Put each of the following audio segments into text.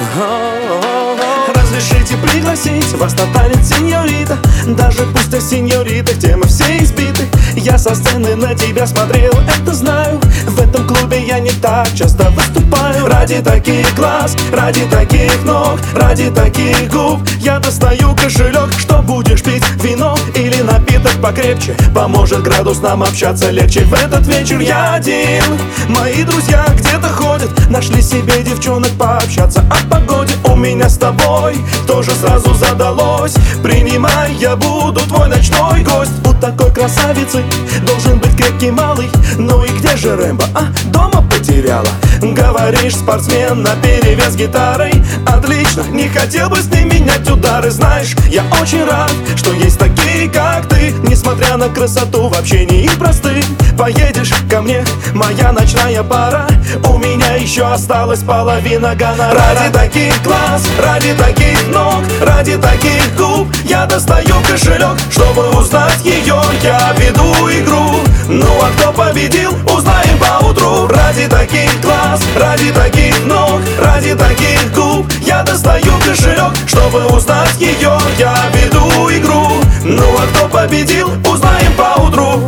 Разрешите пригласить вас на танец, сеньорита. Даже пусть о сеньоритах темы все избиты. Я со сцены на тебя смотрел, это знаю. В этом клубе я не так часто выступаю. Ради таких глаз, ради таких ног, ради таких губ я достаю кошелек. Что будешь пить, вино или напиток покрепче? Поможет градус нам общаться легче. В этот вечер я один, мои друзья где-то ходят, нашли себе девчонок пообщаться о погоде. У меня с тобой тоже сразу задалось. Принимай, я буду твой ночной гость. У такой красавицы должен быть крепкий малый. Ну и где же Рэмбо? Дома потеряла? Говоришь, спортсмен наперевес гитарой. Отлично, не хотел бы с ним менять удары. Знаешь, я очень рад, что есть такие, как ты. Несмотря на красоту, вообще не просты. Поедешь ко мне, моя ночная пара. У меня еще осталась половина гонорара. Ради таких глаз, ради таких ног, ради таких губ я достаю кошелек, чтобы узнать ее. Я веду игру, ну а кто победил, узнаем поутру. Ради таких глаз, ради таких ног, ради таких губ я достаю кошелек, чтобы узнать ее. Я веду игру, ну а кто победил, узнаем поутру.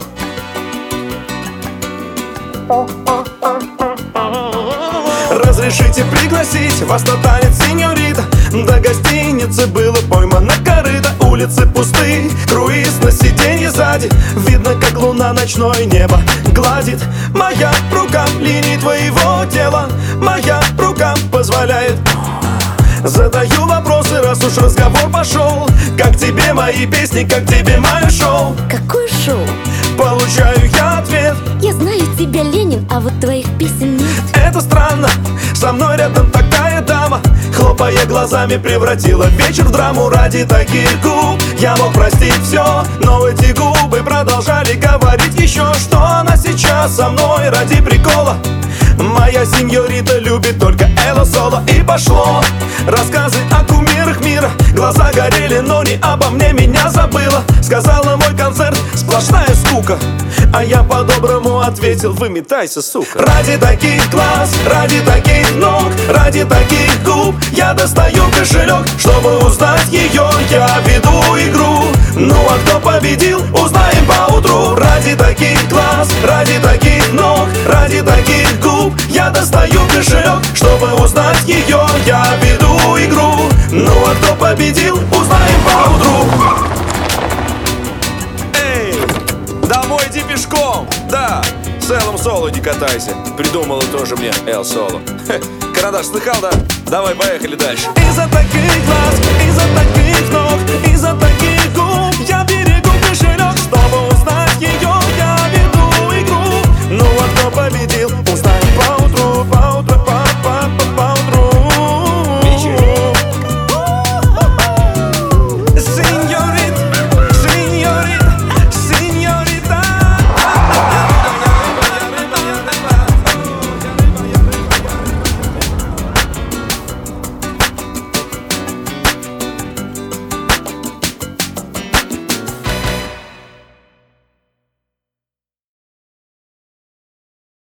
Разрешите пригласить вас на танец, сеньорита. До гостиницы было поймано корыто. Улицы пусты, круиз на сиденье сзади. Видно, как луна ночное небо гладит. Моя рука линии твоего тела, моя рука позволяет. Задаю вопросы, раз уж разговор пошел. Как тебе мои песни, как тебе мое шоу? Какое шоу? Получаю я ответ: я знаю тебя, Ленин, а вот твоих песен нет. это странно, со мной рядом такая дама. Хлопая глазами, превратила вечер в драму. Ради таких губ я мог простить все, но эти губы продолжали говорить еще, что она сейчас со мной ради прикола. Моя сеньорита любит только Элла Соло. И пошло рассказы о кумирах мира. Глаза горели, но не обо мне, меня забыла. Сказала, мой концерт сплошная скука. А я по-доброму ответил: выметайся, сука. Ради таких глаз, ради таких ног, ради таких губ я достаю кошелек, чтобы узнать ее. Я веду игру, ну а кто победил, узнаем поутру. Ради таких глаз, ради таких ног, ради таких губ я достаю кошелек, чтобы узнать ее. Я веду игру, ну а кто победил, узнаем поутру. Эй, домой иди пешком, да, с Эллом Соло не катайся. Придумала тоже мне Эл Соло. Карандаш, слыхал, да? Давай, поехали дальше. Из-за таких глаз, из-за таких ног, из-за таких губ я берегу